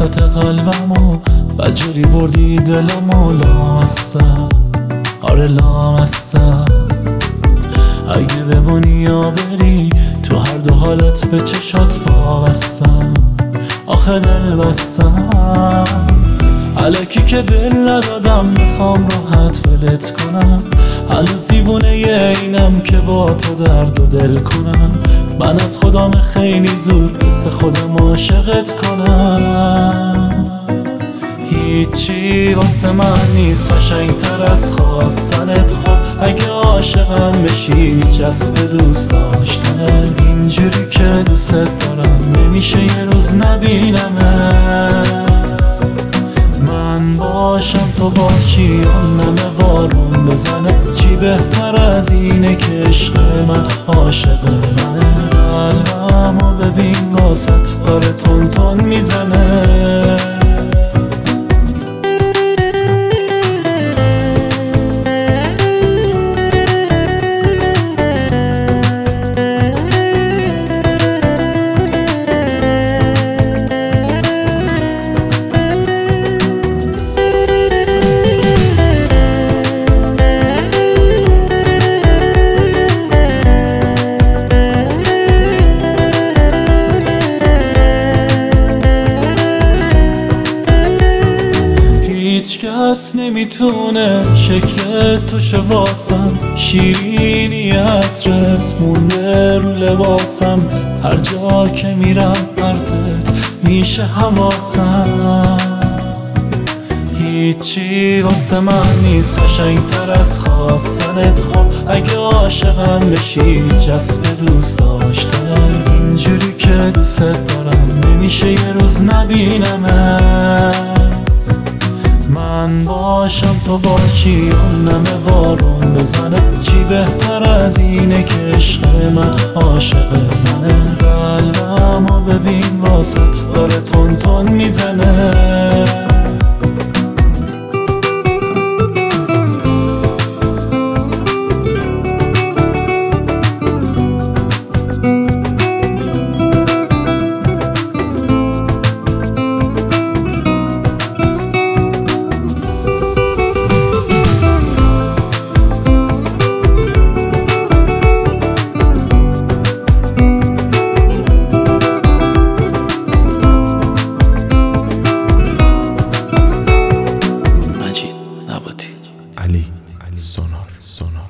وسط قلبمو بدجوری بردی دلمو لامصب، آره لامصب. اگه بمونی یا بری تو هر دو حالت به چشات وابستم، آخه دل بستم. الکی که دل ندادم میخوام راحت ولت کنم، هنوز دیوونه اینم که با تو درد و دل کنم. من از خودم خیلی زود مثل خودم عاشقت کنم. هیچی واسه من نیست قشنگتر از خواستنت. خب اگه عاشقم بشی میچسبه دوست داشتنت. اینجوری که دوست دارم نمیشه یه روز نبینمت. من باشم تو باشی اون نمه بارون بزنه، چی بهتر از اینه که عشق من عاشق منه. قلبمو ببین واسط داره تون تون میزنه. هیچ کس نمیتونه شکل تو شه واسم، شیرینی عطرت مونده رو لباسم. هر جا که میرم پرتت میشه حواسم. هیچی واسه من نیست قشنگتر از خواستنت. خب اگه عاشقم بشی میچسبه دوست داشتنت. اینجوری که دوست دارم نمیشه یه روز نبینمت. من باشم تو باشی اون نمه بارون بزنه، چی بهتر از اینه که عشق من عاشق منه. قلبمو ببین واسط داره تون تون میزنه. علی سونار